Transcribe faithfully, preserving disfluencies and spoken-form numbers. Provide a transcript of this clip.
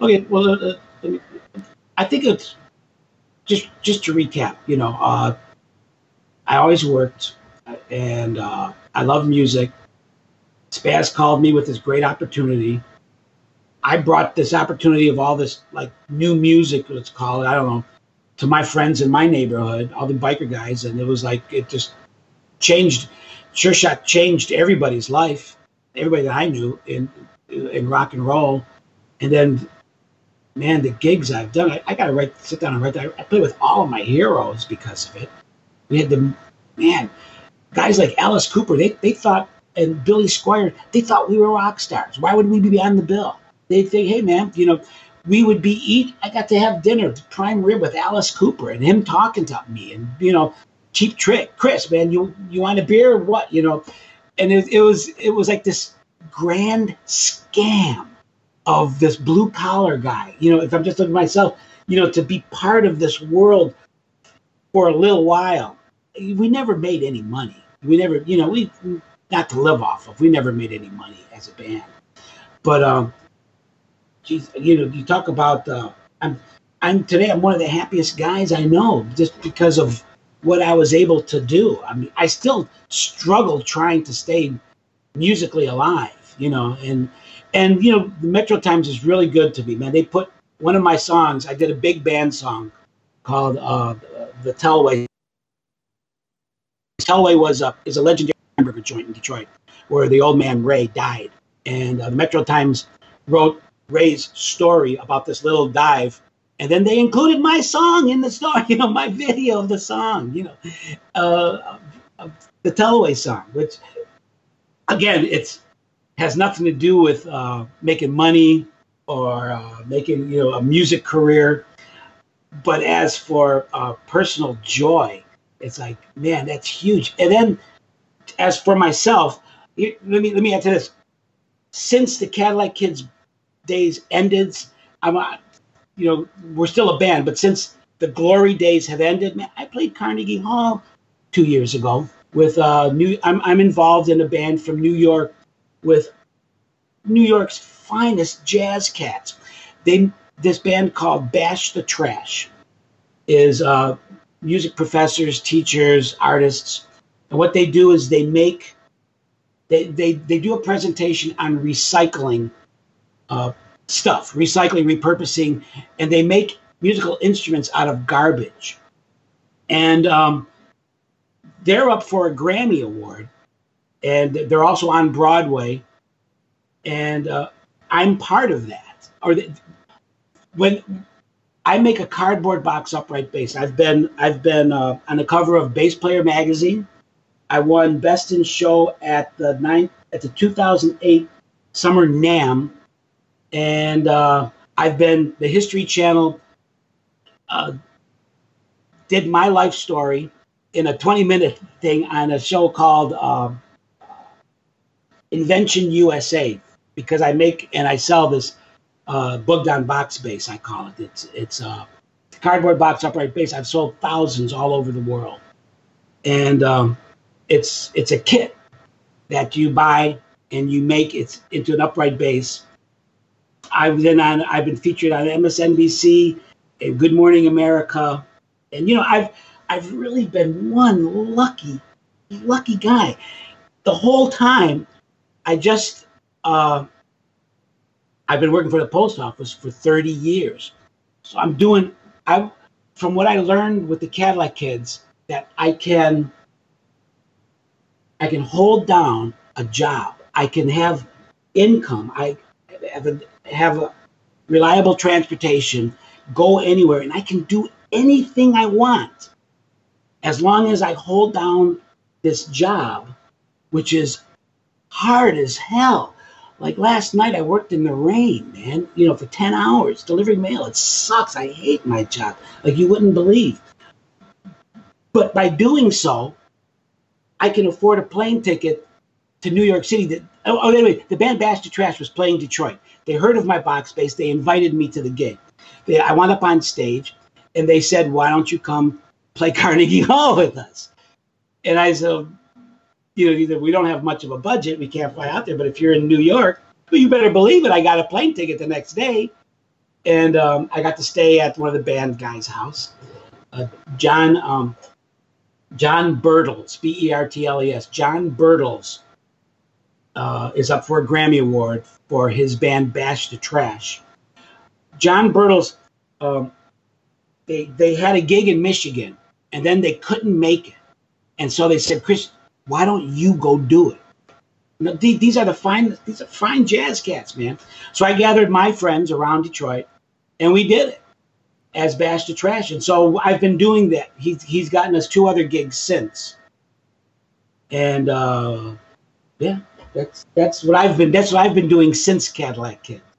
Okay, well, uh, uh, I think it's just just to recap. You know, uh, I always worked, and uh, I love music. Spaz called me with this great opportunity. I brought this opportunity of all this like new music, let's call it, I don't know, to my friends in my neighborhood, all the biker guys, and it was like it just changed. Sure Shot changed everybody's life, everybody that I knew in in rock and roll. And then, man, the gigs I've done, I, I got to write, sit down and write that. I played with all of my heroes because of it. We had the man guys like Alice Cooper. They they thought, and Billy Squire, they thought we were rock stars. Why would we be on the bill? They think, hey man, you know, we would be eat. I got to have dinner, prime rib with Alice Cooper, and him talking to me, and you know, Cheap Trick, Chris, man, you you want a beer or what? You know, and it, it was it was like this grand scam of this blue collar guy. You know, if I'm just looking at myself, you know, to be part of this world for a little while. We never made any money. We never, you know, we not to live off of. We never made any money as a band. But um, geez, you know, you talk about uh, I'm I'm today I'm one of the happiest guys I know just because of what I was able to do. I mean, I still struggle trying to stay musically alive, you know, and and you know, the Metro Times is really good to me, man. They put one of my songs. I did a big band song called uh, the Tellway. Tellway was a is a legendary hamburger joint in Detroit, where the old man Ray died, and uh, the Metro Times wrote Ray's story about this little dive, and then they included my song in the story, you know, my video of the song, you know, uh, uh, the Tellway song, which again, it's has nothing to do with uh, making money or uh, making, you know, a music career, but as for uh, personal joy. It's like, man, that's huge. And then, as for myself, let me let me add to this. Since the Cadillac Kids days ended, I'm, uh, you know, we're still a band, but since the glory days have ended, man, I played Carnegie Hall two years ago with uh, new. I'm I'm involved in a band from New York with New York's finest jazz cats. They this band called Bash the Trash is. Uh, music professors, teachers, artists. And what they do is they make, they they, they do a presentation on recycling uh, stuff, recycling, repurposing, and they make musical instruments out of garbage. And um, they're up for a Grammy Award, and they're also on Broadway. And uh, I'm part of that. Or the, when I make a cardboard box upright bass. I've been I've been uh, on the cover of Bass Player magazine. I won Best in Show at the ninth at the two thousand eight Summer NAMM, and uh, I've been the History Channel uh, did my life story in a twenty minute thing on a show called uh, Invention U S A because I make and I sell this. Uh, Bogdan box bass, I call it. It's it's a uh, cardboard box upright bass. I've sold thousands all over the world, and um, it's it's a kit that you buy and you make it into an upright bass. I've been on. I've been featured on M S N B C and Good Morning America, and you know I've I've really been one lucky lucky guy. The whole time, I just. Uh, I've been working for the post office for thirty years. So I'm doing, I, from what I learned with the Cadillac Kids, that I can, I can hold down a job. I can have income. I have a, have a reliable transportation, go anywhere, and I can do anything I want as long as I hold down this job, which is hard as hell. Like last night, I worked in the rain, man, you know, for ten hours delivering mail. It sucks. I hate my job. Like you wouldn't believe. But by doing so, I can afford a plane ticket to New York City. That, oh, oh, anyway, the band Bash the Trash was playing Detroit. They heard of my box bass. They invited me to the gig. They, I wound up on stage, and they said, why don't you come play Carnegie Hall with us? And I said, you know, either we don't have much of a budget, we can't fly out there. But if you're in New York, well, you better believe it. I got a plane ticket the next day. and um, I got to stay at one of the band guys' house. Uh, John um, John Bertles, B E R T L E S. John Bertles uh, is up for a Grammy Award for his band Bash the Trash. John Bertles, um, they they had a gig in Michigan, and then they couldn't make it, and so they said, "Chris, why don't you go do it?" You know, th- these are the fine these are fine jazz cats, man. So I gathered my friends around Detroit, and we did it as Bash the Trash. And so I've been doing that. He's he's gotten us two other gigs since, and uh, yeah, that's that's what I've been that's what I've been doing since Cadillac Kid.